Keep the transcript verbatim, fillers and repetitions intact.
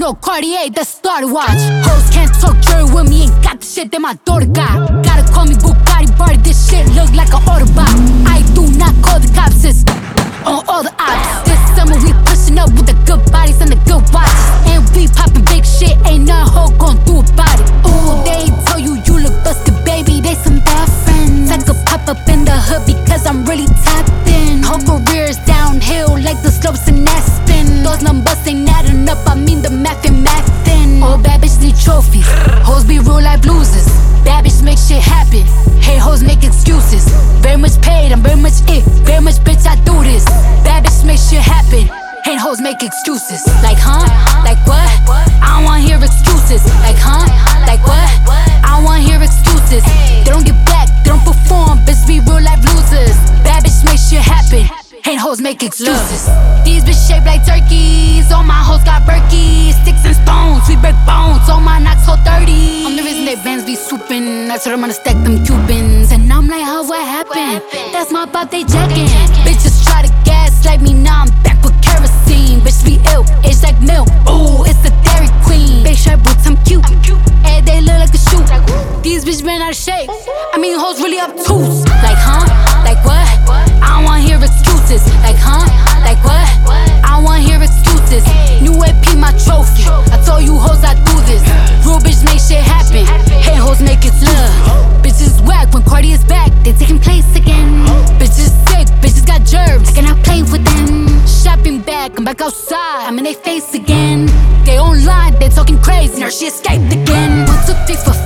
no Cartier, that's start watch. Hoes can't talk jury with me, ain't got the shit that my daughter got. Gotta call me Bugatti Barty, this shit look like a Autobot. I do not call the cops, it's on all the ops. This summer we pushing up with the good bodies and the good watches. And we popping big shit, ain't nothing hoe gon' do about it. Ooh, they tell you you look busted, baby, they some bad friends. I could pop up in the hood because I'm really tapped in. Whole career's downhill like the slopes in Aspen. Those numbers ain't adding up, I mean the math and mathin'. All bad bitches need trophies, hoes be real like bluesers. Bad bitches make shit happen, hey hoes make excuses. Very much paid, I'm very much it, very much bitch I do this. Bad bitches make shit happen, hate hoes make excuses. Like huh? Like what? I don't wanna hear excuses. Like huh? Like what? I don't wanna hear excuses. They don't get back, they don't perform, bitches be real life losers. Bad bitches make shit happen, hate hoes make excuses. These bitches shaped like turkeys, all my hoes got Berkeys. Sticks and stones, we break bones, all my knocks hold thirty. I'm the reason they bands be swooping, that's what I'm gonna stack them Cubans. And I'm like, how what happened? That's my pop, they jacking. Bitches try to gaslight me, now I'm back with kerosene. Bitches be ill, it's like milk, ooh, it's the Dairy Queen. Big shirt boots, I'm cute, and they look like a shoe. These bitches been out of shape, I mean hoes really obtuse. Like huh? Like what? I don't wanna hear excuses. Like huh? Like what? I don't wanna hear excuses. New A P my trophy, I told you hoes I do this. Real bitches make shit happen, hate hoes make it love. Bitches whack when Cardi is back, they taking place again. Bitches sick, bitches got germs, I cannot play with them. Shopping back, I'm back outside, I'm in their face again. They online, they talking crazy, now she escaped again. One, two, three, four,